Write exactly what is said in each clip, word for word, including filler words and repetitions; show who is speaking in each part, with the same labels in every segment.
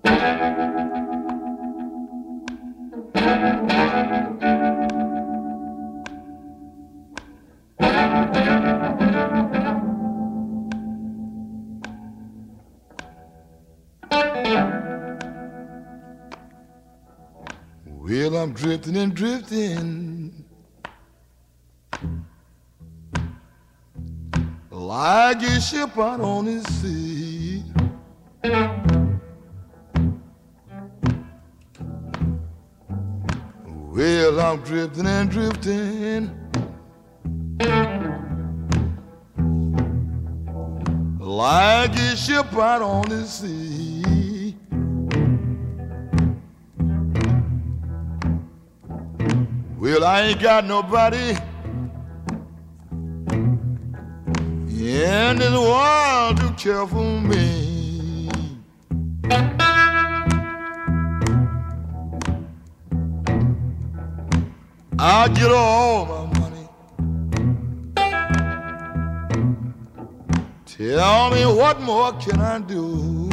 Speaker 1: Well, I'm drifting and drifting like a ship out on the sea. Well, I'm drifting and drifting like a ship out on the sea. Well, I ain't got nobody in this world to care for me. I'll get all my money. Tell me, what more can I do?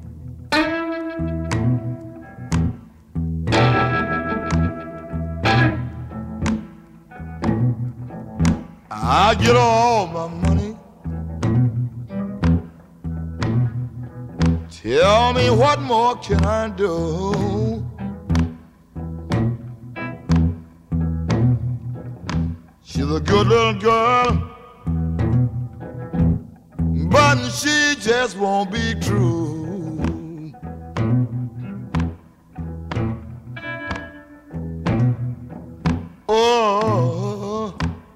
Speaker 1: I'll get all my money. Tell me, what more can I do? She's a good little girl, but she just won't be true. Oh,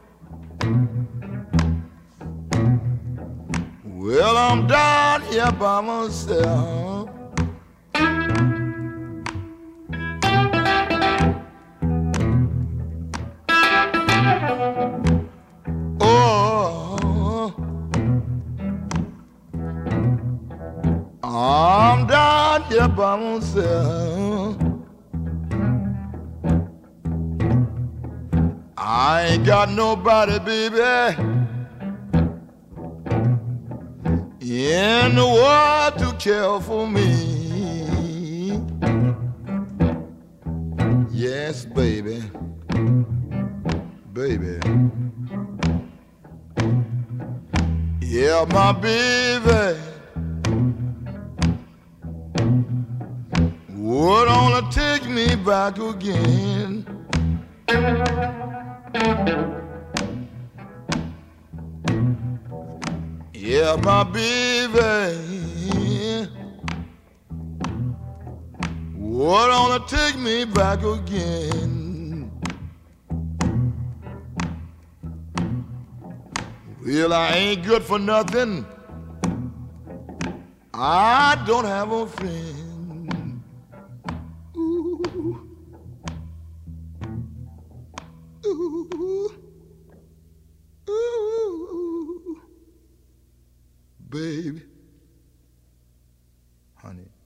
Speaker 1: well, I'm down here by myself. Oh, I'm down here by myself. I ain't got nobody, baby, in the world to care for me. Yes, baby, baby. Yeah, my baby would only take me back again. Yeah, my baby would only take me back again. Well, I ain't good for nothing. I don't have a friend. Ooh. Ooh. Ooh. Baby, honey.